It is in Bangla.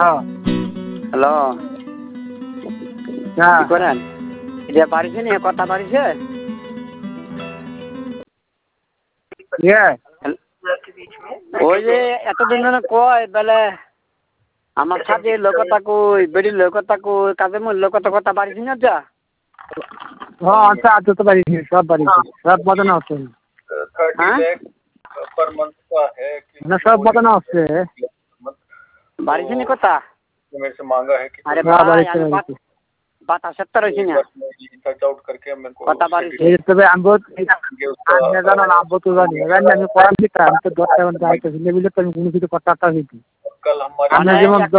হ্যালো কি করেন যে বাড়িছে নি কথা বাড়িছে ওই যে এতদিন ধরে কয় বেলে আমার সাথে লোকতা কই বেড়ির লোকতা কই কাজে মোর লোকতা কথা বাড়িছি না যা हाँ अच्छा आज तो बारी थी सब बारी थी सब बदना होते हैं 30 लाख पर मंथ का है कि ना सब बदना होते हैं বাড়িছে নি কথা मेरे से मांगा है कि अरे हाँ बारी भाई से बारी थी बात 70 হইছে না सर्च आउट करके मेरे को কথা বাড়িছে ये तो भाई हम बहुत आज मैं जाना ना बहुत तो जानी है मैं नहीं पढ़ा भी था हम तो 10 घंटा आए तो ले भी तो कहीं किसी को पता था नहीं कल हमारे हमने जब